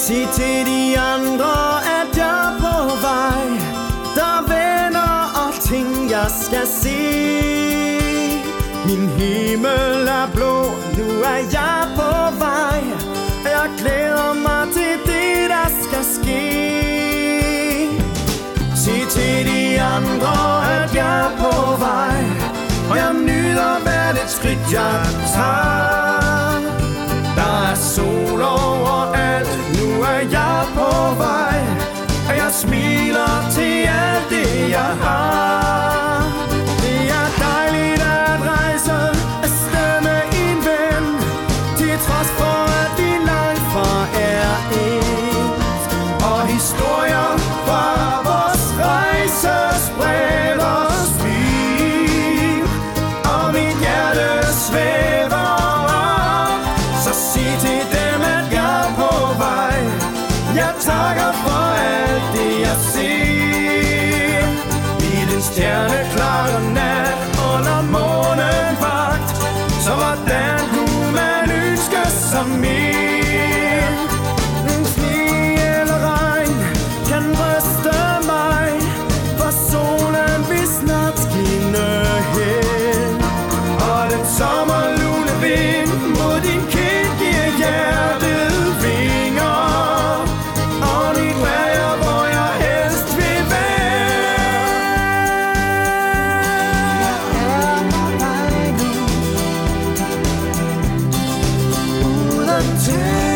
Sig til de andre, at jeg er på vej. Der vender alting, jeg skal se. Min himmel er blå, nu er jeg på vej. Jeg glæder mig til det, der skal ske. Sig til de andre, at jeg er på vej. Og jeg nyder hvert et skridt, jeg tager. Der er sol overalt, nu er jeg på vej. Og jeg smiler til alt det, jeg har. Det er dejligt at rejse afsted med en ven, til trods for at vi langt fra er ens. Og historier fra vores rejse spreder smil, og mit hjerte svæver op. Så sig til dem, at jeg er på vej. Jeg takker for alt det, jeg ser. I den stjerneklare nat under månevagt. Så hvordan kunne man ønske sig mere? Sne eller regn kan ryste mig, for solen vil snart skinne hen. Og den sommerlune vind mod din kind giver hjertet vinger. Og dit vejr, hvor jeg helst vil være. Jeg er på vej nu, uden til